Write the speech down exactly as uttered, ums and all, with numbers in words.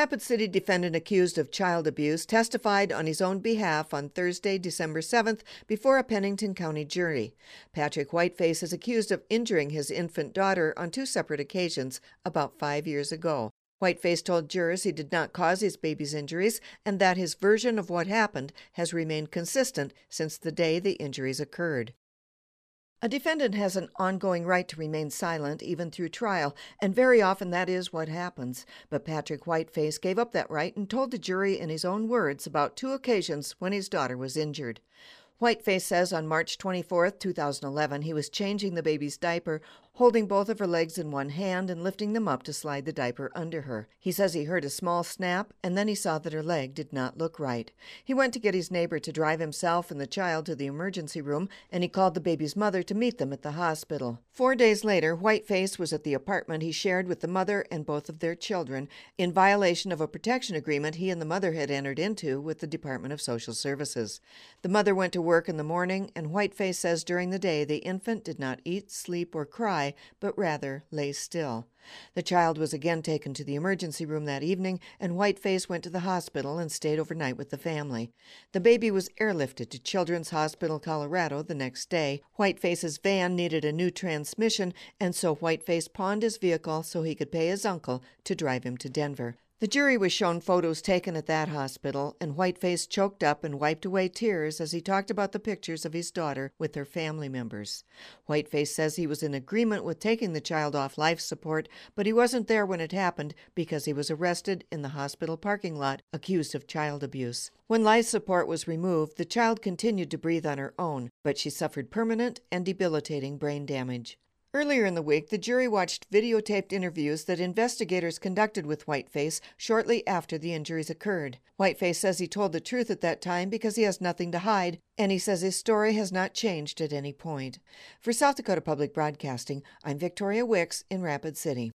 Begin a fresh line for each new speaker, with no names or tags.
Rapid City defendant accused of child abuse testified on his own behalf on Thursday, December seventh, before a Pennington County jury. Patrick Whiteface is accused of injuring his infant daughter on two separate occasions about five years ago. Whiteface told jurors he did not cause his baby's injuries and that his version of what happened has remained consistent since the day the injuries occurred. A defendant has an ongoing right to remain silent even through trial, and very often that is what happens. But Patrick Whiteface gave up that right and told the jury in his own words about two occasions when his daughter was injured. Whiteface says on March twenty-fourth, two thousand eleven, he was changing the baby's diaper, holding both of her legs in one hand and lifting them up to slide the diaper under her. He says he heard a small snap, and then he saw that her leg did not look right. He went to get his neighbor to drive himself and the child to the emergency room, and he called the baby's mother to meet them at the hospital. Four days later, Whiteface was at the apartment he shared with the mother and both of their children, in violation of a protection agreement he and the mother had entered into with the Department of Social Services. The mother went to work in the morning, and Whiteface says during the day the infant did not eat, sleep, or cry, but rather lay still. The child was again taken to the emergency room that evening, and Whiteface went to the hospital and stayed overnight with the family. The baby was airlifted to Children's Hospital, Colorado the next day. Whiteface's van needed a new transmission, and so Whiteface pawned his vehicle so he could pay his uncle to drive him to Denver. The jury was shown photos taken at that hospital, and Whiteface choked up and wiped away tears as he talked about the pictures of his daughter with her family members. Whiteface says he was in agreement with taking the child off life support, but he wasn't there when it happened because he was arrested in the hospital parking lot, accused of child abuse. When life support was removed, the child continued to breathe on her own, but she suffered permanent and debilitating brain damage. Earlier in the week, the jury watched videotaped interviews that investigators conducted with Whiteface shortly after the injuries occurred. Whiteface says he told the truth at that time because he has nothing to hide, and he says his story has not changed at any point. For South Dakota Public Broadcasting, I'm Victoria Wicks in Rapid City.